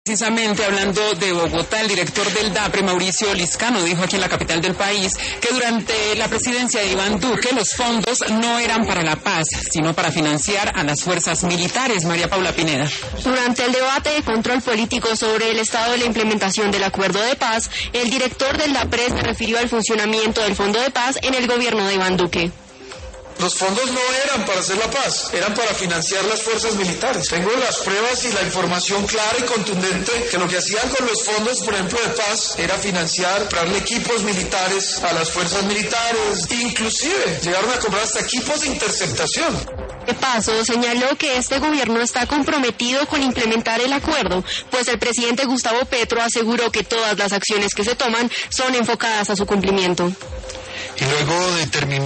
Precisamente hablando de Bogotá, el director del DAPRE, Mauricio Liscano, dijo aquí en la capital del país que durante la presidencia de Iván Duque los fondos no eran para la paz, sino para financiar a las fuerzas militares. María Paula Pineda. Durante el debate de control político sobre el estado de la implementación del acuerdo de paz, el director del DAPRE se refirió al funcionamiento del Fondo de Paz en el gobierno de Iván Duque. Los fondos no eran para hacer la paz, eran para financiar las fuerzas militares. Tengo las pruebas y la información clara y contundente que lo que hacían con los fondos, por ejemplo, de paz, era financiar, comprarle equipos militares a las fuerzas militares. Inclusive llegaron a comprar hasta equipos de interceptación. De paso, señaló que este gobierno está comprometido con implementar el acuerdo, pues el presidente Gustavo Petro aseguró que todas las acciones que se toman son enfocadas a su cumplimiento. Y luego de terminar